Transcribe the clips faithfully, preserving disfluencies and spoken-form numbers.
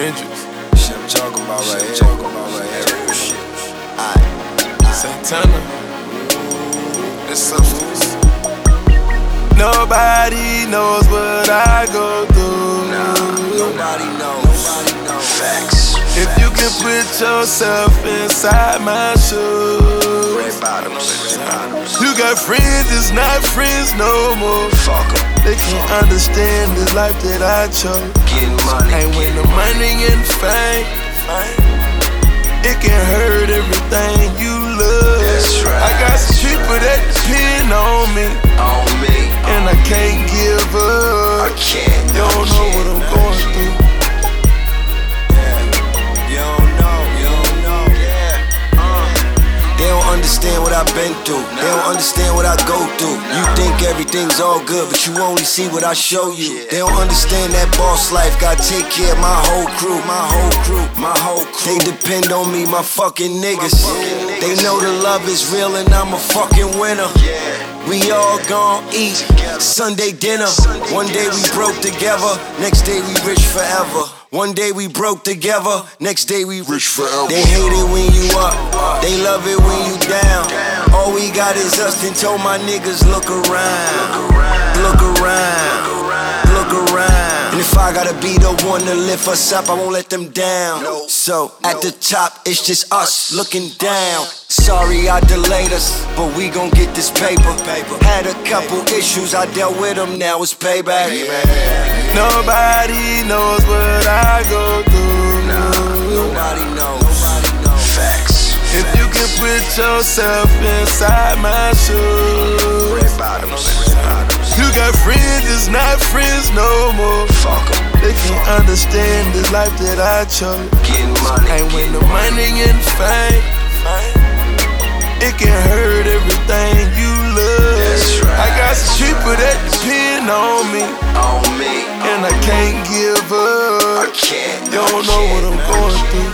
Hendrix. Shit I'm talking about right here. Talking about right here. Real shit. Aight. Santana. The substance. Nobody knows what I go through. Nah, nobody knows. Nobody knows. Facts. If you can put yourself inside my shoes. Red bottoms. Red bottoms. You got friends that's not friends no more. Fuck 'em. They can't understand the life that I chose. Getting money. And when the money and fame, it can hurt everything you love. That's right. I got some people that depend on me, On me. and I can't give up. I can't. You don't know what I'm going through. You don't know. You don't know. Yeah. Uh. They don't understand what I've been through. They don't understand what I go through. You think everything's all good, but you only see what I show you. They don't understand that boss life. Gotta take care of my whole crew, my whole crew, my whole crew. They depend on me, my fucking niggas. They know the love is real and I'm a fucking winner. We all gon' eat Sunday dinner. One day we broke together, next day we rich forever. One day we broke together, next day we rich forever. They hate it when you up, they love it when you down. All we got is us, then told my niggas look around. Look around, look around. And if I gotta be the one to lift us up, I won't let them down. So at the top, it's just us looking down. Sorry I delayed us, but we gon' get this paper. Had a couple issues, I dealt with them, now it's payback. Nobody knows what I go through. Nobody knows. Facts. If you can put yourself inside my shoes. Red bottoms. Red bottoms. You got friends that's not friends no more. Fuck 'em. They can't understand the life that I chose. Getting money. And when the money and fame, it can hurt everything you love. That's right. I got some people that depend on me, On me. and I can't give I up. can't. You don't know what I'm going through.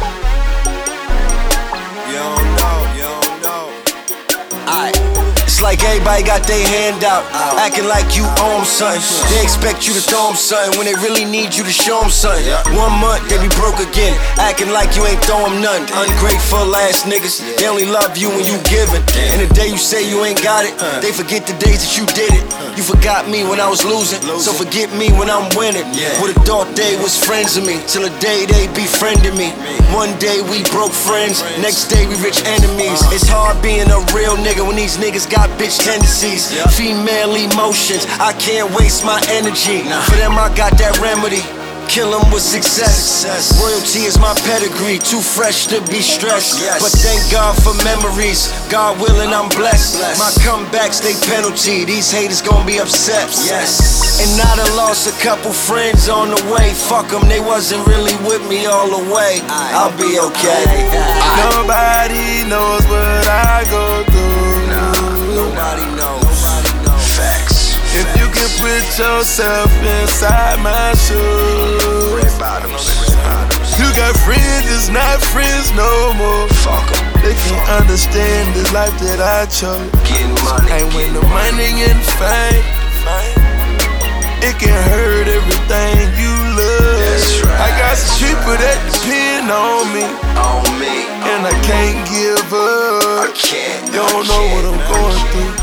You don't know. You don't know. Aight. It's like everybody got their hand out, acting like you own something. They expect you to throw them something when they really need you to show them something. One month they be broke again, acting like you ain't throw them nothing. Ungrateful ass niggas, they only love you when you giving. And the day you say you ain't got it, they forget the days that you did it. You forgot me when I was losing, so forget me when I'm winning. Would've thought they was friends with me, till the day they befriended me. One day we broke friends, next day we rich enemies. It's hard being a real nigga when these niggas got bitch tendencies, female emotions. I can't waste my energy. For them I got that remedy. Kill them with success. Royalty is my pedigree, too fresh to be stressed. But thank God for memories, God willing I'm blessed. My comebacks, they penalty, these haters gon' be upset. And I done lost a couple friends on the way. Fuck them, they wasn't really with me all the way. I'll be okay. Nobody knows what I go through. Nobody knows. Facts. If you can put yourself inside my shoes. Red bottoms. Red bottoms. You got friends that's not friends no more. Fuck 'em. They can't understand the life that I chose. Getting money. And when the money and fame, it can hurt everything you love. That's right. I got some people that depend on me, On me. and I can't give up. I can't. You don't know what I'm going through.